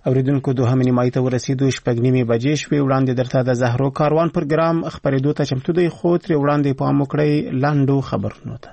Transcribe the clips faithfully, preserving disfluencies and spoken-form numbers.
اوریدونکو دوهمې نیمایي ته ورسېدو، شپږ نیمې بجې شوې. وړاندې درته د زهرو کاروان پروګرام خپرېدو ته چمتو دی، خو ترې وړاندې پام وکړئ لنډو خبرونو ته.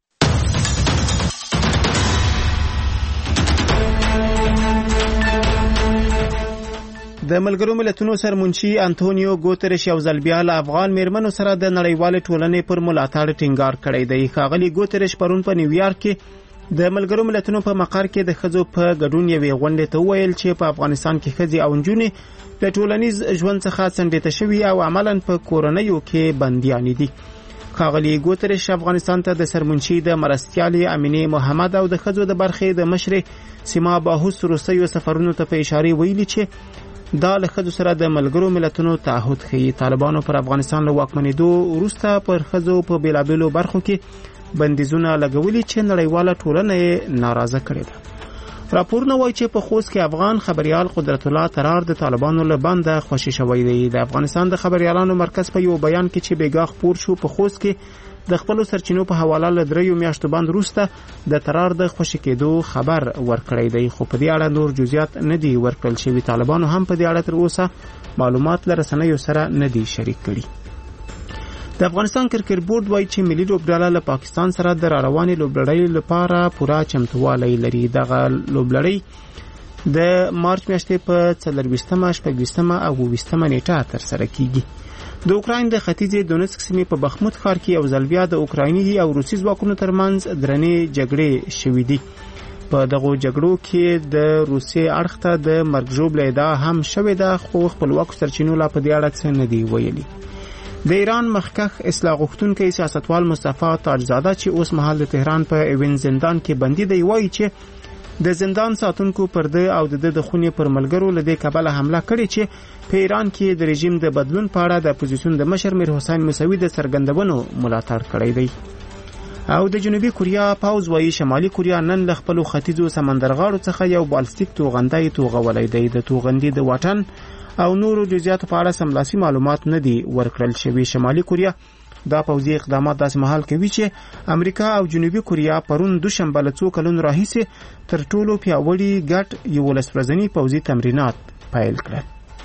د ملګرو ملتونو سرمنشي انټونیو ګوتریش یو ځل بیا له افغان میرمنو سره د نړیوالې ټولنې پر ملاتړ ټینګار کړی دی. ښاغلي ګوتریش پرون په نیویارک کې د ملګرو ملتونو په مقر کې د ښځو په ګډون یوې غونډې ته وویل چې په افغانستان کې ښځې او نجونې له ټولنیز ژوند څخه څنډې شوي او عملاً په کورنیو کې بندیانې دي. ښاغلي ګوتریش افغانستان ته د سرمنشي د مرستیالې امینې محمد او د ښځو د برخې د مشرې سیما باهوس وروستیو سفرونو ته په اشاره ویلي چې دا له ښځو سره د ملګرو ملتونو تعهد ښیي. طالبانو پر افغانستان له واکمنېدو وروسته پر ښځو په بېلابېلو برخو کې بندیزونه لګولي چې نړیواله ټولنه یې ناراضه کړې ده. راپورونه وایي چې په خوست کې افغان خبريال قدرت الله ترار د طالبانو له بنده خوشي شوی دی. د افغانستان د خبريالانو مرکز په یو بیان کې چې بیګا خپور شو، په خوست کې د خپل سرچینو په حواله له دریو میاشتو بند وروسته د ترار د خوشي کېدو خبر ورکړی دی، خو په دې اړه نور جزئیات نه دي ورکړل شوي. طالبانو هم په دې اړه تر اوسه معلومات له رسنیو سره نه دي شریک کړي. د افغانستان کرکټ بورډ وایي چې ملي لوبډله له پاکستان سره د راروانې لوبلړۍ لپاره پوره چمتووالی لري. دغه لوبلړۍ د مارچ میاشتې په څلرویشتمه، شپږویشتمه او اوویشتمه نیټه ترسره کیږي. د اوکراین د ختیځې دونسک سیمې په بخموت ښار کې یو ځل بیا د اوکرایني او روسي ځواکونو ترمنځ درنې جګړې شوې دي. په دغو جګړو کې د روسي اړخ ته د مرګ ژوبله ادعا هم شوې ده، خو خپلواکو سرچینو لا په دې اړه څه نه دي ویلي. د ایران مخکښ اصلاح غوښتونکی سیاستوال مصطفی تاجزاده چې اوس مهال د تهران په ایوین زندان کې بندي دی، وایي چې د زندان ساتونکو پر ده او د د خونې پر ملګرو له دې کبله حمله کړې چې په ایران کې د رژیم د بدلون په اړه د اپوزیسیون د مشر میر حسین موسوي د څرګندونو ملاتړ کړی دی. او د جنوبي کوریا پاوز وایي شمالي کوریا نن له خپلو ختیځو سمندرغاړو څخه یو بالستیک توغندی توغولی دی. د توغندي د واټن او نورو جزئیاتو په اړه سملاسي معلومات نه دي ورکړل شوي. شمالي کوریا دا پوځي اقدامات داسې مهال کوي چې امریکا او جنوبي کوریا پرون دوشنبه له څو کلونو راهیسې تر ټولو پیاوړي ګډ یولس ورځني پوځي تمرینات پیل کړل.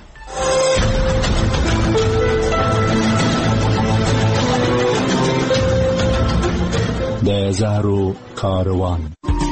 د زهرو کاروان.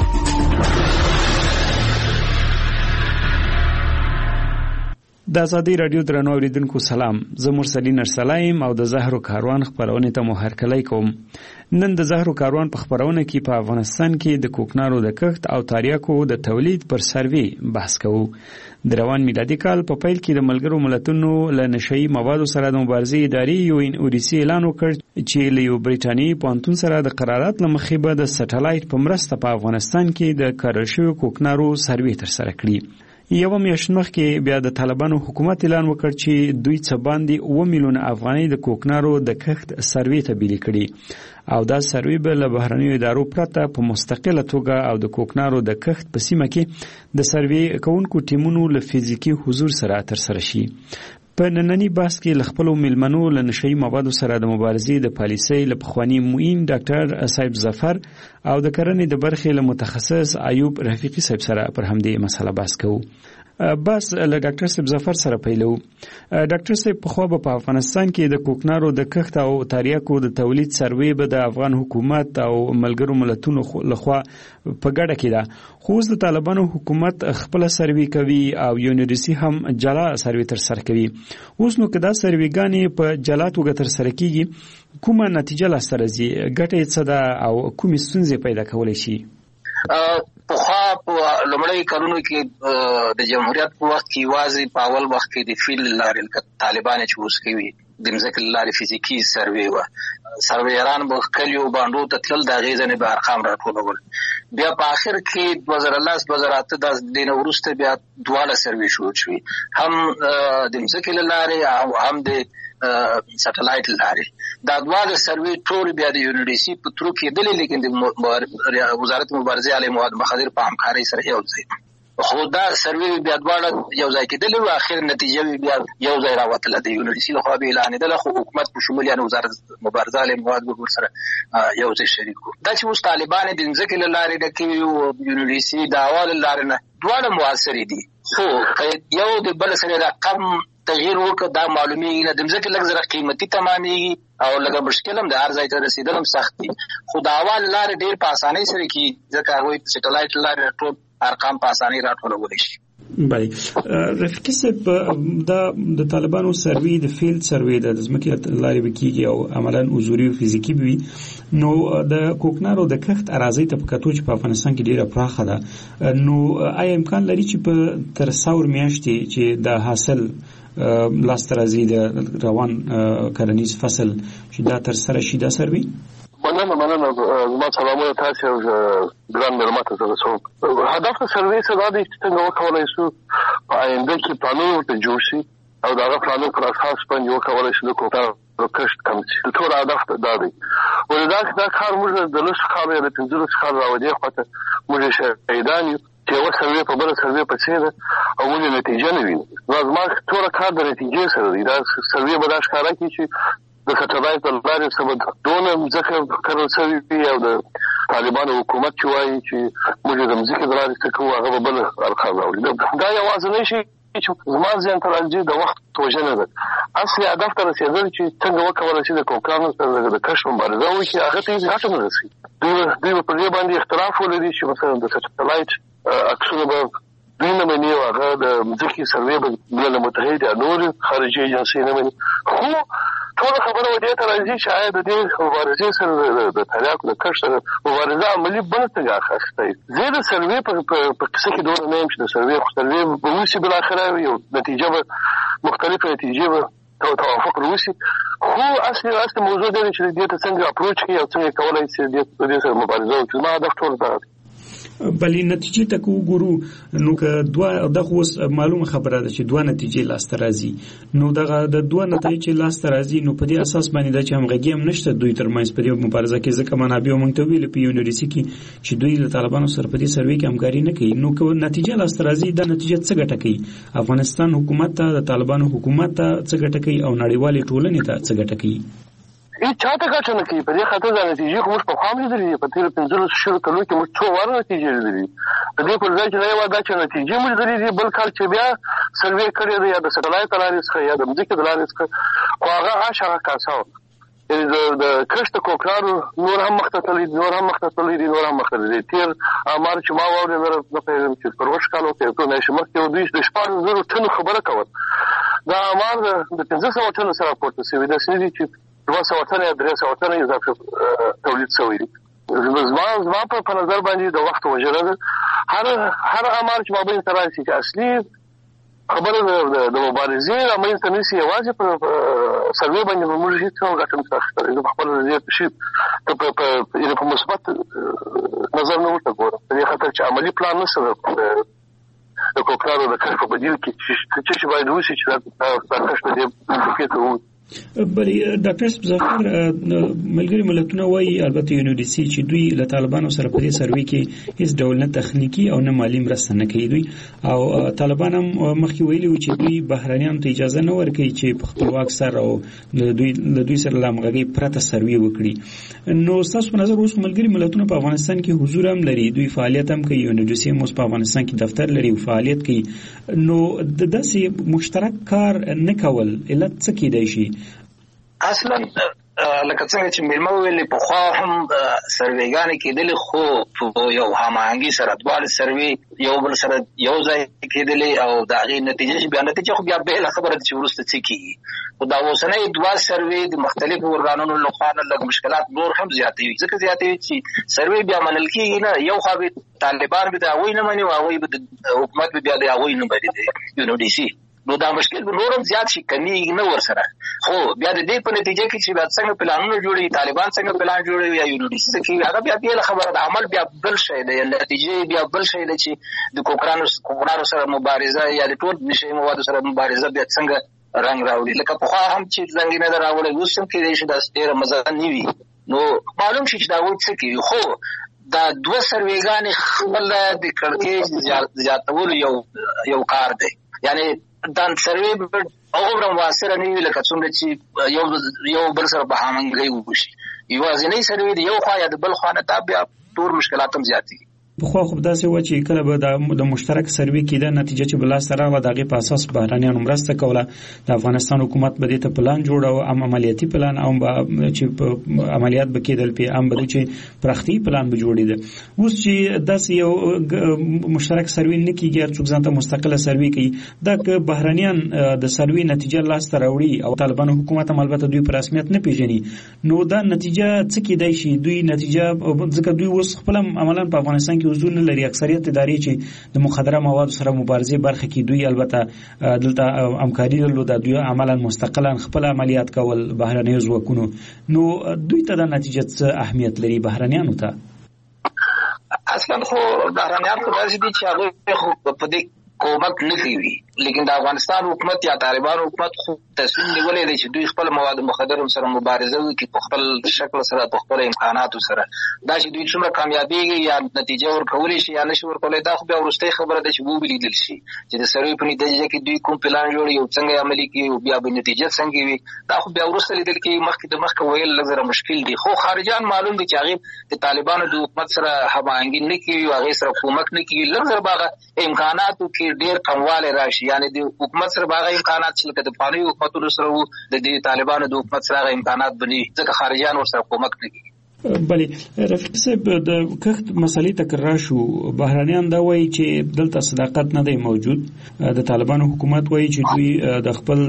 د ازادي رادیو درنو اوریدونکو سلام، زه مرسلین ارسلایم او د زهرو کاروان خبرونه ته مو هرکلی کوم. نن د زهرو کاروان په خبرونه کې په افغانستان کې د کوکنارو د کښت او تاریاکو د تولید پر سروې بحث کوو. د روان میلادي کال په پیل کې د ملګرو ملتونو له نشهیي موادو سره د مبارزې ادارې یو انوریسي اعلان وکړ چې له یو بریټانیایي پوهنتون سره د قرارداد له مخې به د سټلایټ په مرسته په افغانستان کې د کارل شویو کوکنارو سروې ترسره کړي. یوه میاشت مخکې بیا د طالبانو حکومت اعلان وکړ چې دوی څه باندې اوه میلیونه افغانۍ د کوکنارو د کښت سروې ته بیلې کړي او دا سروې به له بهرنیو ادارو پرته په مستقله توګه او د کوکنارو د کښت په سیمه کې د سروې کوونکو ټیمونو له فزیکي حضور سره ترسره شي. په نننی بحث کې له خپلو میلمنو له نشهیي موادو سره د مبارزې د پالیسۍ له پخواني معین ډاکټر صاحب ظفر او د کرنې د برخې له متخصص ایوب رفیقي صاحب سره پر همدې مسله بحث کوو. بس له ډاکټر صاحب ظفر سره پیلو. ډاکټر صاحب په خو په افغانستان کې د کوکنارو د کښت او تاریاکو د تولید سروې به د افغان حکومت او ملګرو ملتونو لخوا په ګډه کې ده، خو اوس د طالبانو حکومت خپل سروې کوي او یونیورسي هم جلا سروې ترسره کوي. اوس نو که دا سروېګانې په جلا توګه ترسره کیږي کومه نتیجه لاسته راځي؟ ګټه یې څه ده او کومې ستونزې پیدا کولی شي؟ پخوا په لومړی کلونو کې د جمهوریت په وخت کې یوازې په اول وخت کې د فیل لارې طالبان چې اوس کوي د مځکې لارې فزیکي سروې وه، سرویران به کلیو بانډو ته تلل، د هغې ځینې به ارقام راټولول. بیا په آخر کې دوه زره لس دوه زره اته د دې نه وروسته بیا دواړه سروې شروع شوې، هم د مځکې له لارې او هم د سټلایټ لارې. دا دواړه سروې ټول بیا د یونیورسي په ترو کېدلې، لیکن د وزارت مبارزې علیه مواد مخدر په همکارۍ سره یو ځای. خو دا سروې بیا دواړه یو ځای کېدلې و، اخر نتیجه بیا یو ځای راوتله. د یونیورسي لخوا به اعلانېدله، خو حکومت په شمول یعنې وزارت مبارزه علیه مواد ورسره یو ځای شریک وو. دا چې اوس طالبان د مځکې له لارې ډکوي او یونیورسي د هوا له لارې نه دواړه موثرې دي، خو یو د بل سره رقم تغییر وکړه دا معلومیږي نه د ځمکې لږ زره قیمتي تمامېږي او لږه مشکل هم د هر ځای ته رسېدل هم سخت دي خو د هوا له لارې ډېر په اسانۍ سره کېږي ځکه هغوی د سټلایټ له لارې ټول ارقام په اسانۍ راټولولی شي. بله رفیقي صاحب دا د طالبانو سروي د فیلډ سروي د ځمکې لارې به کېږي او عملا حضوري او فزیکي به وي نو د کوکنارو د کښت اراضۍ ته په کتو چې په افغانستان کې ډېره پراخه ده نو آیا امکان لري چې په تر ساور میاشتې چې د حاصل لاسته راځي د روان کرنیز فصل چې دا تر سره شي دا سروي؟ مننه مننه زما سلامونه تاسو او ګران مېلمه ته زه رسوم. هدف د سروي څه دا دی چې څنګه وکولای شو په آینده کې پلانونه ورته جوړ شي او د هغه پلانونو پر اساس باندې وکولای شو د کوکنارو کښت کم شي. د ټول هدف دا دی ولې دا دا کار موږ د لسو کالو یا د پنځلسو کالو راودې خواته موږ شهیدان یو چې یوه سروي په بله سروي پسې ده او موږ نتیجه نه وینو. نو زما ټوله کار د نتیجې سره دی. دا سروي به دا ښکاره کړي چې د سټلایټ له لارې څه دونه ځمکه کرل شوې وي او د طالبانو حکومت چې وایي چې موږ د ځمکې د لارې څه کوو هغه به بل ارقام راوړي. دا یوازینی شی چې زما ذهن ته راځي د وخت وژنه ده. اصلي هدف ته رسېدل چې څنګه وکولای شي د کوکنارو سره د کښت مبارزه وکړي هغه ته هېڅ ګټه نه رسوي. دوی په دې باندې اختلاف ولري چې مثلا د سټلایټ عکسونه به دوی نه مني او هغه د ځمکې سروي به ملل متحد یا نور خارجي ایجنسۍ نه مني. خو ټول خبره ودې ته راځي چې آیا د دې مبارزې سره د تریاکو د کښت سره مبارزه عملي بله څنګه اخیستی. زه د سروي په کیسه کې دونه نه یم چې د سروي خو سروي به وشي بالاخره یو نتیجه به مختلفه نتیجې به توافق وشي. خو اصلي اصلي موضوع دی چې دې ته څنګه اپروچ کړي او څنګه کولی شي د دې سره مبارزه وکړي. زما هدف ټول دا دی. بلې نتیجې ته که وګورو نو که دوه دغه اوس معلومه خبره ده چې دوه نتیجې لاسته راځي نو دغه د دوه نتایج چې لاسته راځي نو په دې اساس باندې ده چې همغږي هم نشته دوی ترمنځ په دې مبارزه کې ځکه منابع موږ ته ویل په یونیورسيټي کې چې دوی له طالبانو سره په دې سروي کې همکاري نه کوي. نو که نتیجه لاسته راځي دا نتیجه څه ګټه کوي افغانستان حکومت ته د طالبانو حکومت ته څه ګټه کوي او نړیوالې ټولنې ته څه ګټه کوي؟ هیڅ چاته ګټه نه کوي. په دې خاطر دا نتیجې خو موږ په خوا هم لیدلې په تېرو پنځلسو شلو کلونو کې موږ څو واره نتیجې لیدلې. په دې پر ځای چې دا یوه دا چې نتیجې موږ لیدلې دي بل کال چې بیا سروې کړې ده یا د سټلایټ له لارې څخه یا د ځمکې د لارې څخه خو هغه هاش هغه کاسه وه. یعنې د کښت د کوکنارو نور هم مخته تللي دي نور هم مخته تللي دي نور هم مخته دي. تېر امار چې ما واورېدل نه پوهېږم چې پر اووه کال وکړې څو میاشتې مخکې دوی د شپاړس زرو ټنو خبره کول. دا امار د پنځه سوه ټنو سره راپورته شوي. داسې نه دي چې دوه سوه ټنه یا درې سوه ټنه اضافه تولید شوی دی. زما زما په نظر باندې د وخت وژنه ده. هر هر امر چې مابین ته راشي چې اصلي خبره د مبارزې رامنځته نه شي یوازې په سروې باندې به موږ هېڅ هم ګټه نشو اخیستلی. زه په خپله دې شي په مثبت نظر نه ورته ګورم په دې خاطر چې عملي پلان نشته د کوکنارو د کښت په بدیل کې چې څه باید وشي چې دا کښت په دې موقع ته ووځي. بلې ډاکټر ظفر ملګري ملتونه وایي البته یونیورسيټي چې دوی له طالبانو سره په دې سروي کې هیڅ ډول نه تخنیکی او نه مالی مرسته نه کوي. دوی او طالبان هم مخکې ویلي و چې دوی بهرانیانو ته اجازه نه ورکوي چې په خپلواک سر او دوی له دوی سره له همغږۍ پرته سروي وکړي. نو ستاسو په نظر اوس ملګري ملتونه په افغانستان کې حضور هم لري دوی فعالیت هم کوي یونیورسيټي هم اوس په افغانستان کې دفتر لري او فعالیت کوي. نو د داسې مشترک کار نه کول علت څه کېدای شي؟ اصلا لکه څنګه چې مېلمه وویلې پخوا هم سرویګانې کېدلې خو په یو هماهنګي سره دواړه سروي یو بل سره یو ځای کېدلې او د هغې نتیجه چې بیا نتیجه خو بیا بېله خبره ده چې وروسته څه کېږي. خو دا اوسنۍ دوه سروي د مختلفو ارګانونو لخوا نه لږ مشکلات نور هم زیاتوي ځکه زیاتوي چې سروي بیا منل کېږي نه. یو خوا به طالبان به د هغوی نه مني او هغوی به د حکومت به بیا د هغوی نه مني د یونیورسيټي. نو دا مشکل به نور هم زیات شي کمیږي نه ورسره. خو بیا د دې په نتیجه کې چې بیا څنګه پلانونه جوړوي طالبان څنګه پلان جوړوي یا یونیورسيټي کې هغه بیا بېله خبره ده. عمل بیا بل شی دی نتیجې بیا بل شی دی چې د کوکنارو کوکنارو سره مبارزه یا د ټول نشهیي موادو سره مبارزه بیا څنګه رنګ راوړي. لکه پخوا هم چې زنګینه ده راوړی اوس هم کېدای شي داسې ډېره مزه نه وي. نو معلوم شي چې دا هغوی څه کوي. خو دا دوه سرویګانې خپله د کړکېچ زیاتولو یو یو کار دی. یعنې دا سروي عمره موثره نه وي لکه څومره چې یو یو بل سره به هماهنګي وشي. یوازینۍ سروي د یو خوا یا د بل خوا نه دا بیا ټول مشکلات هم زیاتېږي. په خو خو داسې و چې کله به د مشترک سروي کې د نتیجه چې بل سره راغله دغه په اساس بهرانيانو مرسته کوله د افغانستان حکومت به د پلان جوړاو ام عملیاتي پلان او چې عملیات به کېدل په ام به چې پرختي پلان به جوړیده اوس چې داسې یو مشترک سروي نه کیږي څوک ځانته مستقله سروي کوي د بهرانيان د سروي نتیجه لاس ته راوړي او طالبان حکومت هم البته دوی په رسمیت نه پیژني نو دا نتیجه څه کېدای شي دوی نتیجه ځکه دوی اوس خپل عملاً په افغانستان کې حضور نه لري اکثریت ادارې چې د مخدره موادو سره مبارزه برخه کې دوی البته دلته همکاري درلوده دوی عملاً مستقلا خپل عملیات کول بهرنیو ځواکونو نو دوی ته د نتیجه څه اهمیت لري بهرنیانو ته اصلا خو بهرنیان خو داسې دي چې هغه خو په دې کومک نه کوي لیکن د افغانستان حکومت یا طالبان حکومت خو تصمیم نیولې دی چې دوی خپل مواد مخدر سره مبارزه وکړي په خپل شکل سره په خپل امکاناتو سره دا چې دوی څومره کامیابیږي یا نتیجه ورکولای شي یا نشي ورکولای دا خو بیا وروستۍ خبره ده چې وو ولیدل شي چې د سروي په نتیجه کې دوی کوم پلان جوړي او څنګه عملي کوي او بیا به نتیجه څنګه وي دا خو بیا وروسته لیدل کې مخکې د مخکې ویل لږه مشکل دي خو خارجان معلوم دي چې هغه د طالبانو د حکومت سره هماهنګي نه کوي او هغه سره کومک نه کوي لږه باغ امکاناتو کې ډېر کمواله راشي یعنی د حکومت سره باغ امکانات چې د پاني حکومتونو سره وو د دې طالبانو د حکومت سره امکانات بني ځکه خارجيان ورسره کومک نه کوي بلې رفیق صاحب د کښت مسلې تکرار شو بهرانيان دا وایي چې دلته صداقت نه دی موجود د طالبانو حکومت وایي چې دوی د خپل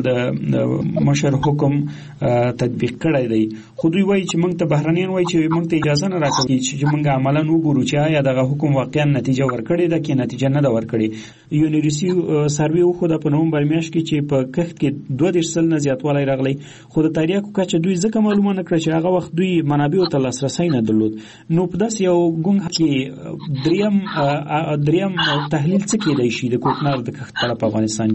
د مشر حکم تطبیق کړی دی خو دوی وایي چې موږ ته بهرانيان وایي چې موږ ته اجازه نه راکوي چې موږ عملاً وګورو چې آیا دغه حکم واقعا نتیجه ورکړي ده کې نتیجه نه ده ورکړي یونیورسيټي سروي خو د په نومبر میاشت کې چې په کښت کې دوه دېرش سل نه زیاتوالی راغلی خو د تاریخو کچه دوی ځکه معلومه نه کړه چې هغه وخت دوی منابع ته لاسرسی نه درلود نو په داس یو ګونګ کې دریم دریم تحلیل څه کېدای شي د کوکنار د کښت په افغانستان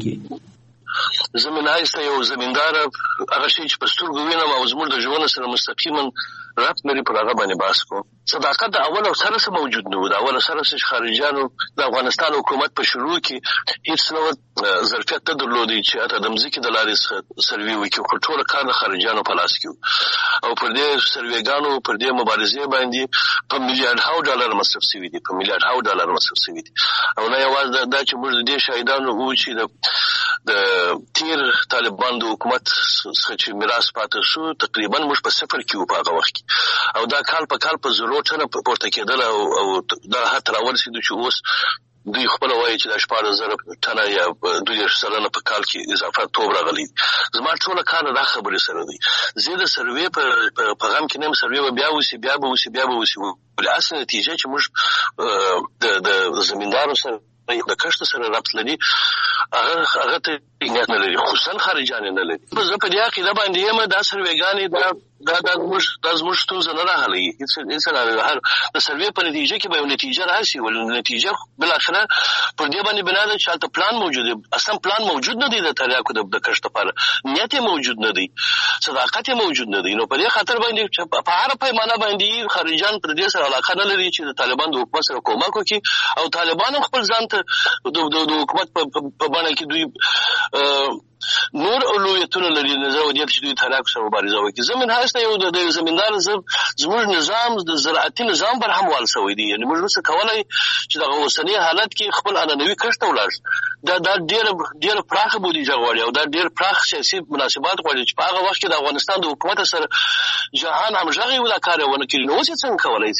کې زمينایسته یو زمیندار هغه شي چې په سترګو وینم او زموږ د ژوند سره مستقیما رات مری پر هغه باندې باس کو صداقت د اول او سره سره موجود نه و د اول سره سره خارجانو د افغانستان حکومت په شروع کې هیڅ نو ظرفیت ته درلودي چې اته د مزیک د لارې سروي وکړي خو ټول کار د خارجانو په لاس کې او پر دې سرویګانو پر دې مبارزې باندې په میلیارډ هاو ډالر مصرف شوی دي په میلیارډ هاو ډالر مصرف شوی دي او نه یوازې دا چې موږ د شهیدانو وو چې د د تیر طالبان د حکومت څخه چې میراث پاتې شو تقریبا موږ په صفر کې و په هغه وخت او دا کال په کال په زرو ټنه پورته کېدل او دا هتر اول سي چې اوس دوی خپل وایي چې د شپږ زره ټنه یا دوه سلنه په کال کې اضافه توب راغلي زما ټول کار دا خبره سره دی زیاده سروي په پیغام کې نیم سروي بیا وسی بیا به وسی بیا به وسی ول اصل نتیجه چې موږ د د زمیندارو سره د کښت سره رابط لري هغه هغه ته نه لري خصوصا خارجان نه لري زه په دې کې دا باندې یم دا سرويګانی دا دا د موږ د موږ ستونزه نه راغلي هیڅ نه هر د سروي په نتیجه کې به یو نتیجه راشي ول نتیجه بل اخره پر دې باندې بنا ده چې تاسو پلان موجود دی اصلا پلان موجود نه دی د تریاکو د کښت لپاره نیت موجود نه دی صداقت موجود نه دی نو په دې خاطر باندې په هر پیمانه باندې خارجان پر دې سره علاقه نه لري چې د طالبان د حکومت سره کومک وکړي او طالبان خپل ځان ته د حکومت په باندې کې دوی نور اولویتونه لري نظر ودی چې دوی تراک سره مبارزه وکړي زمين هسته یو د زمیندار زموږ نظام د زراعتي نظام پر هموال شوی دی یعنی موږ څه کولای چې د اوسنی حالت کې خپل انانوي کښت ولاړ دا د ډیر ډیر پراخه بودیجه غواړي او دا ډیر پراخ سیاسي مناسبات غواړي چې په هغه وخت کې د افغانستان د حکومت سره جهان همغږي ولا کار ونه کړي نو څه څنګه کولای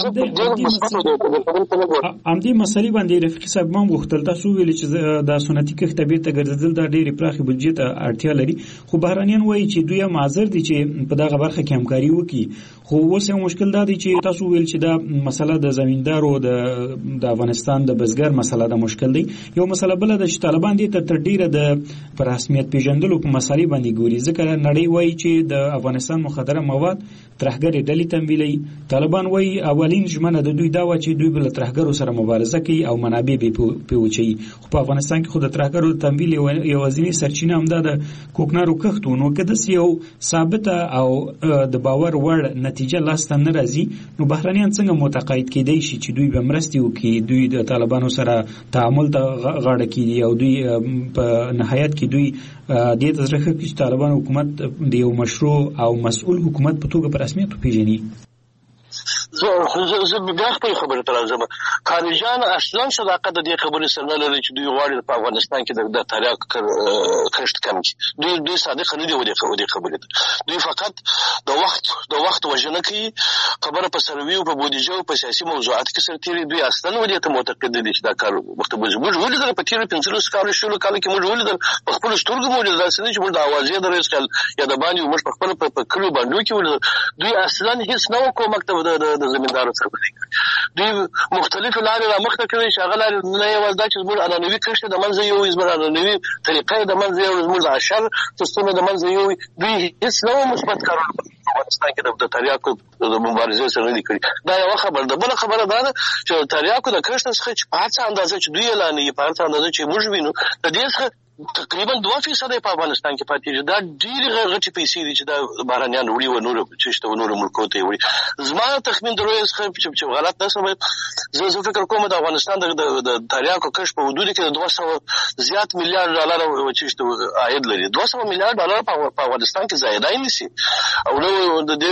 شي ام دې مسلې باندې رفیق صاحب مو غوښتل تاسو ویل چې د سنتي کښت به ته ګرځیدل دا ډیر پراخه بودیجه ته اړتیا لري خو بهرانيان وایي چې دوی معذر دي چې په دغه برخه کې همکاري وکړي خو اوس یو مشکل دا دی چې تاسو ویل چې دا مسله د زمیندارو د د افغانستان د بزګر مسله د مشکل دی یو مسله بل د طالبان دي تر ډیره د پر رسمیت پیژندلو په مسالې باندې ګوري ځکه نړۍ وایي چې د افغانستان مخدره مواد ترهګری ډلې تمویلي طالبان وایي اولین ژمنه د دوی دا و چې دوی بل ترهګرو سره مبارزه کوي او منابع به پیوچي خو په افغانستان کې خود ترهګرو تمویل یو ځینی سرچینه هم د کوکنارو کښتو نو کده یو ثابته او د باور وړ نتیجه لاسته نه راځي نو بهرانيان څنګه متقاعد کېدای شي چې دوی به مرستي وکړي دوی د طالبانو سره تعامل ته غاړه کړي او دوی په نهایت کې دوی د دې ترخه چې طالبان حکومت د یو مشروع او مسؤل حکومت په توګه په رسمیت پیژني زه زه بیا خپل خبره تر ازمه خارجان اصلا صداقت د دې خبرې سره نه لري چې دوی غواړي په افغانستان کې د تاریخ کښت کم شي. دوی دوی صادق نه دي ودی خبرې دوی فقط د وخت د وخت وژنه کوي. خبره په سروي او په بودیجه او په سیاسي موضوعات کې سره تیری. دوی اصلا ودی ته معتقد دي چې دا کار وخت به موږ ولې په تیرو پنځلس کال شلو کال کې موږ ولې په خپل سترګو موږ داسې نه چې موږ د اوازې د رئیس کال یا د باندې موږ په خپل په کلو باندې کې ولې دوی اصلا هیڅ نو کوم مکتب د زمیندارو سره کوي. دوی مختلف لارې را مخته کوي چې هغه لارې نه یوازې دا چې موږ انانوي کښت د منځ یو زموږ انانوي طریقې د منځ یو زموږ د اشر سیستم د منځ یو. دوی هیڅ نو مثبت کارونه په افغانستان کې د تریاکو د مبارزې سره نه کوي. دا یو خبره ده. بل خبره ده چې تریاکو د کښت څخه چې په هڅه اندازه چې دوی اعلان یې په هڅه اندازه چې موږ وینو د دې څخه تقریبا دوه فیصد په افغانستان کې پاتې دي. دا ډېر غټي پیسې دي چې دا بهرانيان وړي و نور چې شته و نور ملکو ته وړي. زما تخمین درو څخه چې غلط نه سم زه زه فکر کوم د افغانستان د تریاکو کښت په حدود کې د دوه سوه زیات میلیارډ ډالر چې شته عاید لري. دوه سوه میلیارډ ډالر په افغانستان کې زیاتای نشي او نو د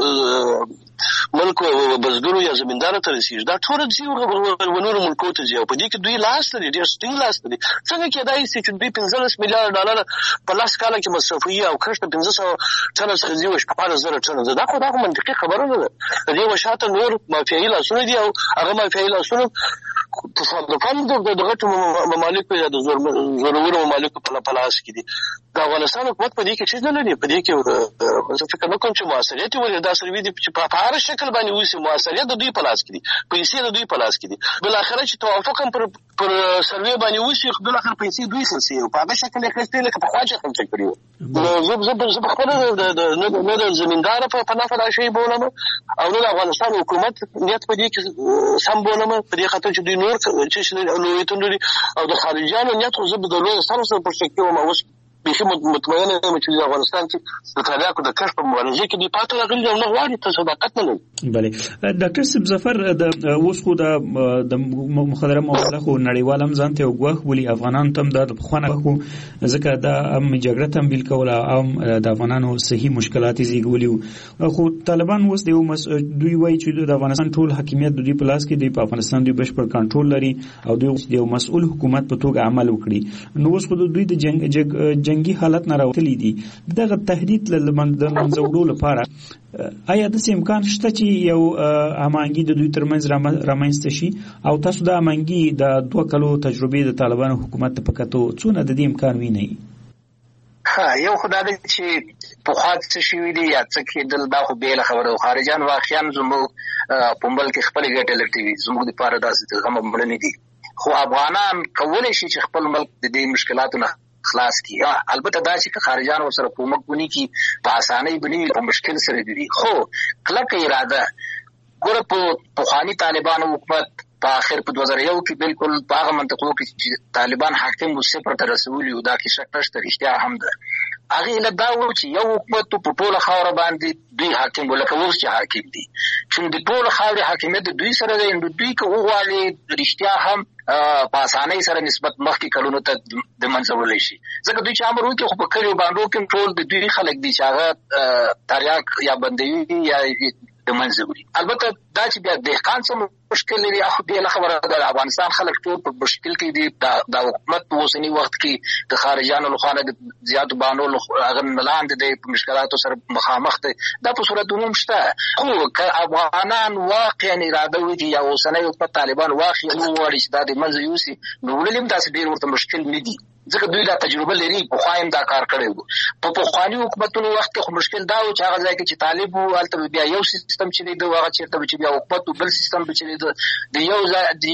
دې ملک بزګرو یا زمیندارو ته رسیږي. دا ټول ځي و نور ملکو ته ځي او په دې کې دوی لاس لري ډېر ستینګ لاس لري. څنګه کېدای شي چې دوی پنځلس میلیارډ ډالر په لاس کال کې مصرفوي او کښت پنځه سوه ټنه څخه ځي او شپاړس زره ټنه. دا خو دا منطقي خبره نه ده. د دې وشاته نور مافیایي لاسونه دي او هغه مافیایي لاسونه تصادفاً د غټو ممالکو یا د زورورو ممالکو په لاس کې دي. د افغانستان حکومت په دې کې څه نه لري. په دې کې زه فکر نه کوم چې مؤثریت ولري. دا سروي دي چې په هر شکل باندې وسی مؤثریت د دوی په لاس کې دي. پیسې د دوی په لاس کې دي. بل اخر چې توافق هم پر پر سروي باندې وسی بل اخر پیسې دوی خرڅي او په هغه شکل یې خرڅي لکه په خواجه خرڅ کړی. زه زه زه خپل د نه د زمیندار په نفع دا شی بولم او نه د افغانستان حکومت نیت په دې کې سم بولم. په دې خاطر چې دوی نور چې لویتون لري او د خارجيانو نیت خو زه د لوی سره سره پر شکل او اوس بيخي مطمئنه یم چې د افغانستان چې د تریاکو د کښت په مبارزه کې دی پاتې راغلي او نه غواړي ته صداقت نه لري. بله ډاکټر صاحب ظفر د اوس خو د مخدره موادو خو نړیوال هم ځان ته وګوښ ولي افغانان تم د پخوانه خو ځکه د ام جګړه تم بیل کوله ام د افغانانو صحیح مشکلات زیږولي خو طالبان اوس د دوی وایي چې د افغانستان ټول حاکمیت د دوی په لاس کې دی. په افغانستان دوی بشپړ کنټرول لري او دوی د یو مسؤل حکومت په توګه عمل وکړي. نو اوس خو دوی د جنگ جنگي حالت نه راوتلي دي. دغه تهدید له منځوړو لپاره آیا د امکان شته چې یو امانګي د دوی ترمنځ رامنځته شي او تاسو د امانګي د دوه کلو تجربې د طالبانو حکومت په کتو څونه د دې امکان وینئ؟ ها یو خدای دې چې په خاط څه شي وي یا څه کېدل دا خو به له خبره خارجان واقعا زموږ په ملک خپل ګټه لټوي. زموږ د پاره داسې غم مړنی دي خو افغانان کولای شي چې خپل ملک د دې مشکلاتو نه خلاص کی. البته دا چې خارجان سره کومک ونی کی په اسانۍ بنی او مشکل سره دي خو کلک اراده ګور په پخوانی طالبانو حکومت په اخر په دوه زره یو کې بالکل په هغه منطقو کې چې طالبان حاکم وسپر تر رسولي او دا کې شک نشته رښتیا هم ده. هغه له دا و چې یو حکومت په ټوله خاور باندې دوی حاکم ولکه اوس چې حاکم دي چې د ټوله خاور حاکمیت دوی سره دی. دوی که وغواړي رښتیا هم په اسانۍ سره نسبت مخکې کلونو ته د منځولای شي. ځکه دوی چې امر وکړي خو په کلیو باندې کې ټول د دوی خلک دي چې هغه تریاک یا بندوي یا د منځوري. البته دا چې بیا دهقان سم مشکل لري خو دې له خبره د افغانستان خلک ټول په مشکل کې دي. د حکومت په اوسنی وخت کې د خارجانو لخوا د زیات بانو هغه ملاند دي په مشکلاتو سره مخامخ دي. دا په صورت عموم شته خو که افغانان واقعا اراده وکړي یا اوسنی حکومت طالبان واقعا وغواړي چې دا د منځ یوسي نو ولې هم تاسو ډېر ورته مشکل نه دي ځکه دوی دا تجربه لري. په خوایم دا کار کړی وو په پخواني حکومتونو وخت کې خو مشکل دا و چې هغه ځای کې چې طالب وو هلته بیا یو سیستم چې دی هغه چېرته چې بیا حکومت بل سیستم چې د یو د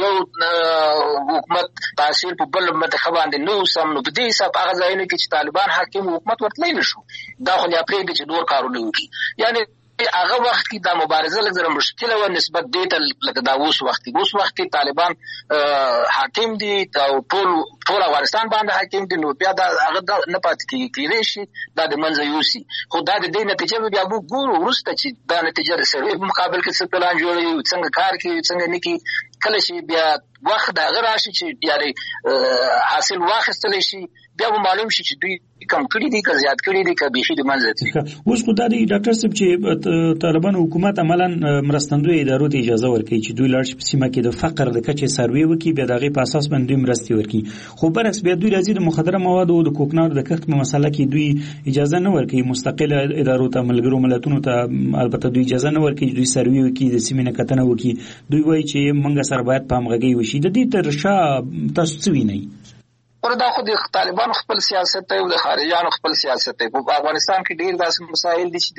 یو حکومت تاثیر په بل منطقه باندې نو سم نو په دې حساب هغه ځایونه کې چې طالبان حاکم حکومت ورتلی نه شو. دا خو یا پرېږدي چې نور کارونه وکړي. یعنی هغه وخت کې دا مبارزه لږ زره مشکله و نسبت دې ته لکه دا اوس وخت کې اوس وخت کې طالبان حاکم دي او ټول ټول افغانستان باندې حاکم دي نو بیا دا هغه نه پاتې کېږي کېدای شي دا د منځه یوسي. خو دا د دې نتیجه بیا موږ ګورو وروسته چې دا نتیجه د سروې په مقابل کې څه پلان جوړوي څنګه کار کوي څنګه نه کوي. کله چې بیا وخت دا غیر راشي چې یعنی حاصل واخیستل شي بیا به معلوم شي چې دوی کم کړي دي که زیات کړي دي که بیخي د منځه دي. اوس خو دا دی ډاکټر صاحب چې طالبان حکومت عملا مرستندوی ادارو ته اجازه ورکوي چې دوی لاړ شي په سیمه کې د فقر د کچې سروې وکړي، بیا د هغې په اساس باندې دوی مرستې ورکړي. خو برعکس بیا دوی راځي د مخدره موادو او د کوکنارو د کښت په مسله کې دوی اجازه نه ورکوي مستقله ادارو ته، ملګرو ملتونو ته البته دوی اجازه نه ورکوي دوی سروې وکړي، د سیمې نه کتنه وکړي. دوی وایي چې موږ سره باید په همغږۍ وشي. د دې تر شا تاسو څه وینئ؟ وردا خو د طالبان خپل سیاست او د خارجيانو خپل سیاست په افغانستان کې ډیر داسې مسایل دي چې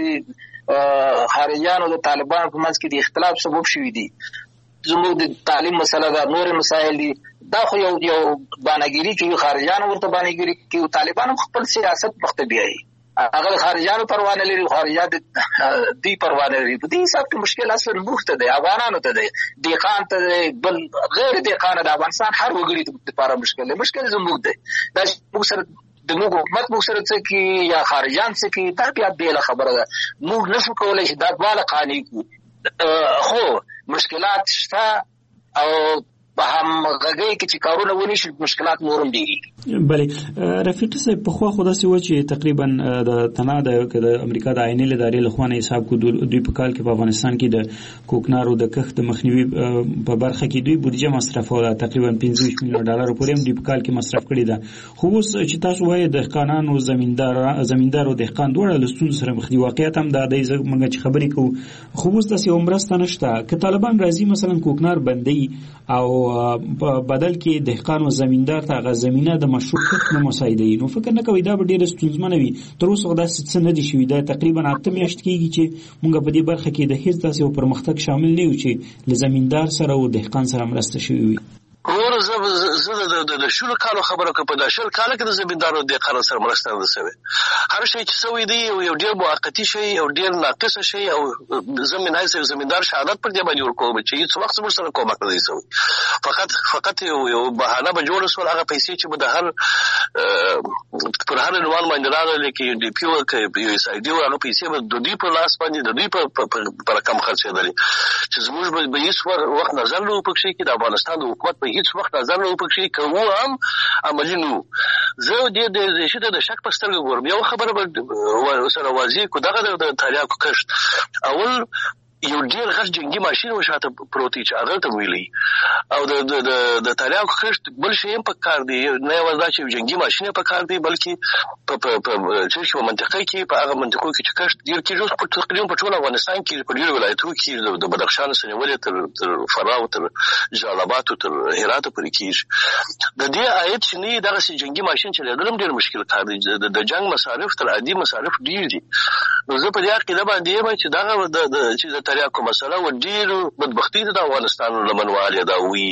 د خارجيانو او د طالبان په منځ کې د اختلاف سبب شوي دي. زموږ د تعلیم مسله دا نور مسایل دي، دا خو یو یو بانګيري کې خارجيانو ورته بانګيري کې طالبان خپل سیاست مخته بیاي. هغه خارجيانو پروا نه لري، خارجيات دې پروا نه لري. په دې حساب کې مشکل اصلا مخته دی، افغانانو ته دی، دیقان ته دی، بل غیر دیقان د افغانستان هر وګړي لپاره مشکل دی. مشکل زموږ دی دا موږ سره د موږ حکومت موږ سره څه کې یا خارجيان څه کې دا بیا بیله خبره ده. موږ نشو کولای چې دا دواړه قانع کړو، خو مشکلات شته او په هم غږی کې چې کارونه ونی شي مشکلات نورم ډیږي. بله رفیق صاحب په خوا خو داسې و چې تقریبا د تنا د امریکا د عیني ادارې له خوا نه حساب کو دوی په کال کې په افغانستان کې د کوکنارو د کښت مخنیوي په برخه کې دوی بودیجه مصرفوله تقریبا پنځه ویشت میلیون ډالر پورې هم دوی په کال کې مصرف کړي ده. خو اوس چې تاسو وایي دهقانانو زمیندار زمیندار او دهقان دواړه له ستونزو سره مخ دي، واقعیت هم دا دی موږ چې خبرې کوو خو اوس داسې یوه مرسته نشته. که طالبان راځي مثلا کوکنار بندي او په بدل کې دهقان او زمیندار ته هغه زمینه د مشروع کښت نه مساعدوي، نو فکر نه کوي دا به ډېره ستونزمنه وي. تر اوسه داسې څه نه دي شوي. دا تقریبا اته میاشتې کېږي چې موږ په دې برخه کې د هېڅ داسې یو پرمختګ شامل نه یو چې له زمیندار سره او دهقان سره مرسته شوې وي. ور زه زه د شلو کالو خبره کوم. په شل کال کې د زمیندارو د قرار سره مرسته نه شوی. هر شي چې سوي دی یو ډیر موقتی شي او ډیر ناقص شي او زمين هاي زمیندار شهادت پر دی باندې ورکوم چې هیڅ وخت سره سره کومک نه دی سوی. فقط فقط یو بهانه به جوړ سول هغه پیسې چې به د هر پر هر عنوان باندې راغلي کې دی پیو کې یو سایډي او هغه پیسې به د دې په لاس باندې د دې په رقم خرڅېدل چې زموږ به هیڅ وخت نظر نه وکړي چې د افغانستان حکومت هیڅ وخت نظر نه وکړي کوو هم عملي نو. زه دې د شته د شک په سترګه ګورم. یو خبره به سره واضح کو دغه د تریاکو کښت اول یو ډیر غټ جنگي ماشين وشاته پروتي چې هغه ته ویلي او د د د تریاکو کښت بل شي په کار دی نه یو ځکه چې جنگي ماشين په کار دی بلکې په په چې په منطقه کې په هغه منطقو کې چې کښت ډیر کېږي په تقریبا په ټول افغانستان کې په ډیر ولایتونو کې د بدخشان سنولې تر تر فراه تر جلال آباد تر هرات پورې کېږي. د دې آیت چې نه دغه سي جنگي ماشين چې لګرم ډیر مشکل کار دی. د جنگ مصارف تر عادي مصارف ډیر دي. نو زه په دې اړه کې باندې یم چې دغه د چې تریاکو مسله و ډیرو بدبختی د افغانستان لمنواله دا وی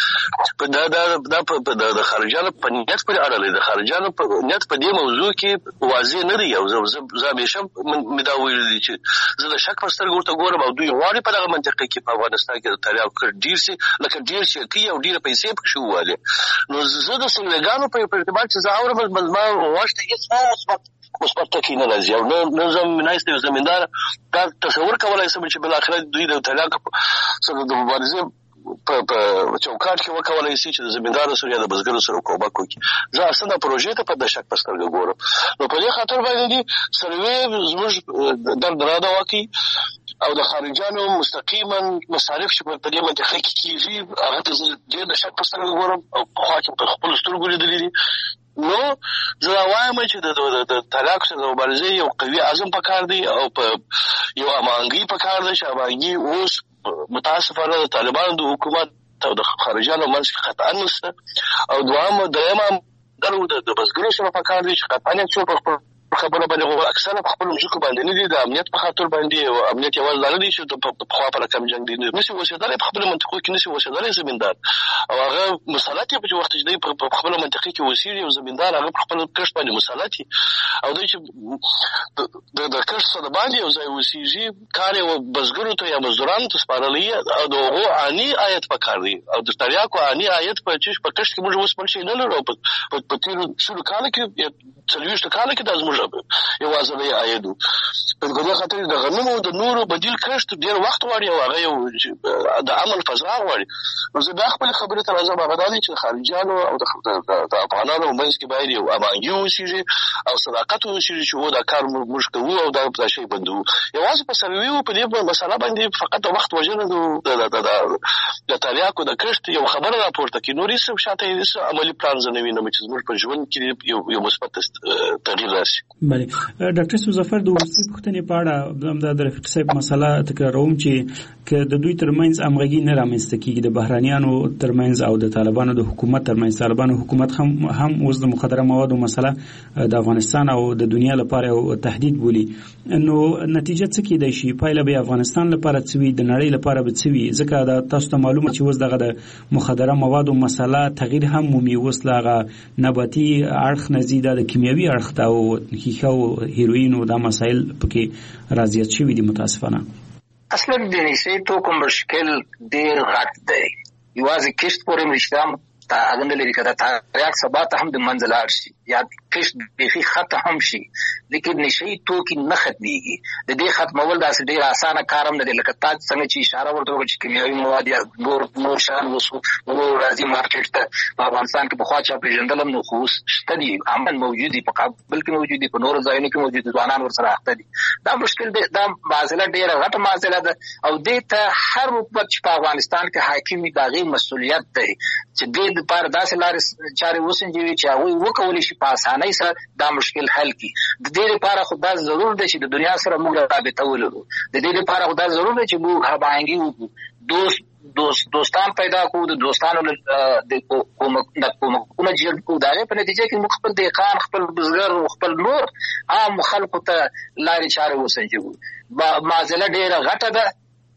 په دا د د خارجانو په نیت پر اړه لري. د خارجانو په نیت په دې موضوع کې واضح نه دی. او زه زه همیشه مې دا ویل چې زه د شک په سترګو ورته ګورم او دوی غواړي په دغه منطقه کې په افغانستان کې د تریاکو ډیر سي لکه ډیر شي کې او ډیر پیسې پکې شواله. نو زه د سنګانو په ارتباط چې زه اورم مزما واشته هیڅ مثبت مثبت تکینه راځي او نو زم منایسته زمیندار دا تصور کولای شم چې بل اخر دوی د تریاکو سره د مبارزې په چوکاټ کې وکولای شي چې د زمیندارو سره یا د بزګرو سره کومک وکړي. زه اصلا پروژې ته په د شک په سترګه ګورم. نو په دې خاطر باندې سروې زموږ در دراده واقعي او د خارجانو مستقیما مصارف چې په دې منطقه کې کیږي هغه ته د شک په سترګه ګورم او په خاطر په خپل سترګو لیدلې. نو زه وایم چې د طلاق سره د مبارزې یو قوي عزم پکار دی او په یو امانګي پکار دی چې امانګي اوس متاسفانه د طالبانو د حکومت او د خارجانو منځ کې قطعا نشته. او دوام درېیم درو د بزګرو سره پکار دی چې قطعا یې څو په خبره باندې اکثره په خپل مشکو باندې نه دي د امنیت په خاطر باندې او امنیت یوازې نه دي چې په خوا په رقم جنگ دي نشي وسیدل په خپل منطقو کې نشي وسیدل زمیندار او هغه مسلط په وخت چې په خپل منطقه کې وسیري او زمیندار هغه په خپل کښت باندې مسلط او دوی چې د د کښت سره باندې او ځای وسیږي کار او بزګرو ته یا مزدورانو ته سپارلې او دغه اني آیت په کار دي او د تریاکو اني آیت په چې په کښت کې موږ اوس په شي نه لرو په په تیر شلو کال کې څلويشت کال کې د یوازې عاید په دغه خاطر د غنمو د نورو بدیل کښت ډیر وخت غواړي او هغه یو د عمل فضا غواړي. نو زه دا خپل خبره تر اوسه باغداري چې خارجانو او د افغانانو مېز کې باید یو امانګي وشي او صداقت وشي چې و دا کار موږ کوو او دا په شی بندو. یوازې په سروي په دې مسله باندې فقط وخت وژنه د د د تاریاکو د کښت یو خبره راپورته کوي، نو ریسه شاته یې عملی پلان زنوي نه چې زموږ په ژوند کې یو یو مثبت تغییر راشي. بله ډاکټر سوزفر د وروستي پوښتنې په اړه د رفیق صاحب مسله تکراروم چې که د دوی ترمنځ همغږي نه رامنځته کیږي، د بهرانیانو ترمنځ او د طالبانو د حکومت ترمنځ، طالبانو حکومت هم هم اوس د مخدره موادو مسله د افغانستان او د دنیا لپاره یو تهدید بولي، نو نتیجه څه کیدای شي؟ پایله به افغانستان لپاره څه وي، د نړۍ لپاره به څه وي؟ ځکه دا تاسو ته معلومه چې اوس دغه د مخدره موادو مسله تغییر هم مومي، اوس لاغه نباتي اړخ نه زیاده د کیمیاوي اړخ ته او ښیښه او هیروین او دا مسایل پکې راځي شوي دي متاسفانه. اصلا د نشي توکو مشکل ډیر غټ دی، یوازې کښت پورې مشتام تا اغند لري کړه تا ریاک سبا ته هم د منځلار شي یا کښت بيخي ختم هم شي، لیکن نشي توکي نه ختميږي. د دې ختمول داسې ډیر اسانه کار هم نه دی، لکه تاسو څنګه چې اشاره ورته وکړه چې کیمیاوي مواد یا نور نور شان وسو نور راځي مارکیټ ته په افغانستان کې په خوا چا پیژندل هم نو خو شته دي، عمل موجود دي، په کابل کې موجود دي، په نور ځایونو کې موجود دي، ځوانان ورسره اخته دي. دا مشکل دی، دا معضله ډیره غټه معضله ده او دې ته هر حکومت چې په افغانستان کې حاکم دا غي مسؤلیت دی چې دې لپاره داسې لارې چارې وسنجوي چې هغه وکولي شي په اسانۍ سره دا مشکل حل کړي. د دې لپاره خو دا ضرور دی چې د دنیا سره موږ رابطه ولرو، د دې لپاره خو دا ضرور دی چې موږ هماهنګي وکړو، دوست دوست دوستان پیدا کوو، د دوستانو د کوم د کومه جوړ کوو. دا په نتیجه کې موږ خپل دهقان، خپل بزګر او خپل نور عام خلکو ته لارې چارې وسنجوي. معضله ډیره غټه ده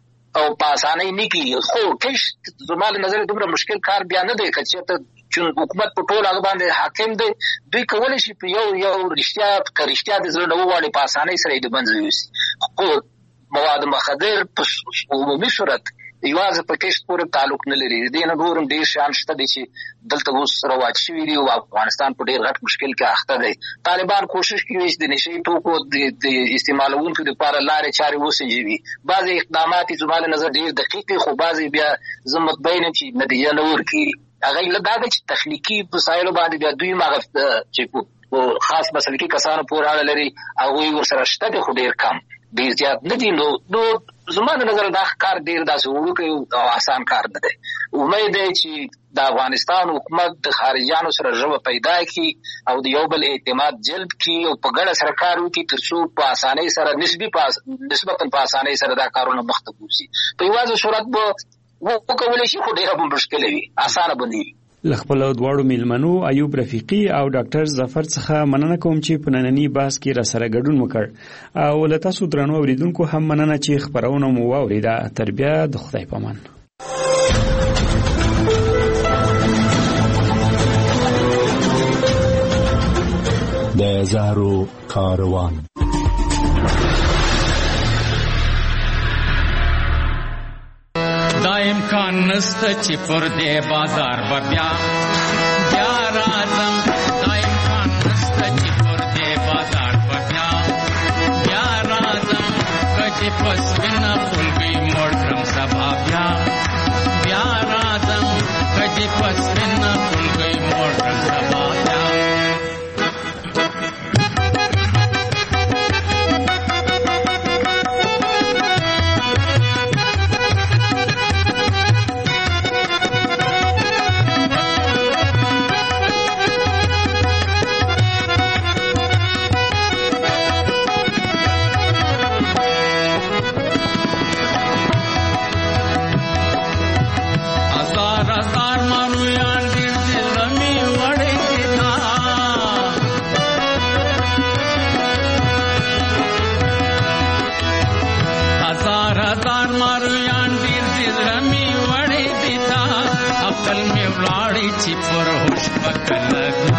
او په اسانۍ نه کیږي، خو کښت زما له نظر دومره مشکل کار بیا نه دی چې چون حکومت په ټول هغه باندې حاکم دی. دوی کولی شي په یو یو رښتیا که رښتیا د زړه نه وغواړي په اسانۍ سره یې د منځه یوسي، خو مواد مخدر په عمومي صورت یوازې په کښت پورې تعلق نه لري. د دې نه نور هم ډېر شیان شته دي چې دلته اوس رواج شوي دي او افغانستان په ډېر غټ مشکل کې اخته دی. طالبان کوشش کوي چې د نشي توکو د استعمالونکو لپاره لارې چارې وسنجوي. بعضې اقدامات یې زما له نظر ډېر دقیق دي، خو بعضې بیا زه مطمئن یم چې نتیجه نه ورکوي. هغه له دا چې تخنیکی وسایلو باندې بیا دوی ماغه چې په خاص مسلکي کسانو پورې اړه لري هغه ورسره شته دي، خو ډیر کم ډیر زیات نه دي. نو نو زما د نظر دا کار ډیر داسې وړوکی او آسان کار نه دی. امید دی چې د افغانستان حکومت د خارجيانو سره ژبه پیدا کړي او د یو بل اعتماد جلب کړي او په ګډه سره کار وکړي تر څو په اسانۍ سره نسبی پاس نسبتا په اسانۍ سره دا کارونه مخ ته وځي. په یوازې صورت به وکولای شي خو ډیره مشکل وي، اسانه بندي. لخپل دواړو میلمنو ایوب رفیقی او ډاکټر ظفر څخه مننه کوم چې په نننی بحث کې را سره ګډون وکړ او له تاسو درنو اوریدونکو هم مننه چې خبرونه مو واوریده. تر بیا د خدای پامان. د زهرو کاروان دا امکان نسته چې پر دې بازار به بیا بیا راځم. دا امکان نسته چې پر دې بازار به بیا بیا راځم. کچې پس وینه خلګۍ مړ کړم سبا بیا بیا راځم. کچې پس وینه خلګۍ مړ کړم سبا بیا. عقل میں ولاړی چې پر هوش پکلګ